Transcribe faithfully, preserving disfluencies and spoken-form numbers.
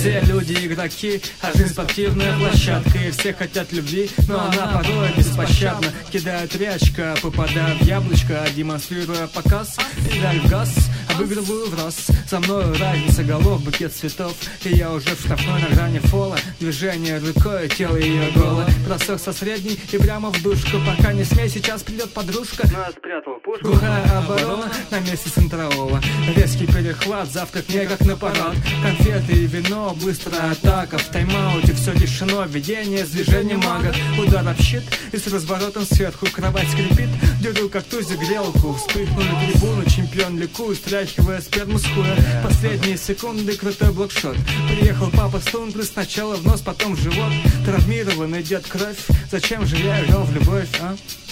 Все люди игроки, а жизнь спортивная площадка. И все хотят любви, но она порой беспощадна. Кидая три очка, попадая в яблочко, демонстрируя показ, педаль в газ, обыгрываю в раз. За мною разница голов, букет цветов, и я уже в штрафной на грани фола. Движение рукой, тело ее голое. Бросок со средней и прямо в душку. Пока не смей, сейчас придет подружка. Но я спрятал пушку. Глухая оборона на месте центрового. Резкий перехват, завтрак не как на парад. Конфеты и вино, быстрая атака. В тайм-ауте все решено, ведение с движением мага. Удар об щит и с разворотом сверху. Кровать скрипит, деру как тузик грелку. Вспыхнули трибуну, чемпион ликует, стряхивая сперму с хуя. Последние секунды, крутой блокшот. Приехал папа с тундры, сначала в нос, потом в живот. Травмированный дед кровь, зачем же я играл в любовь, а?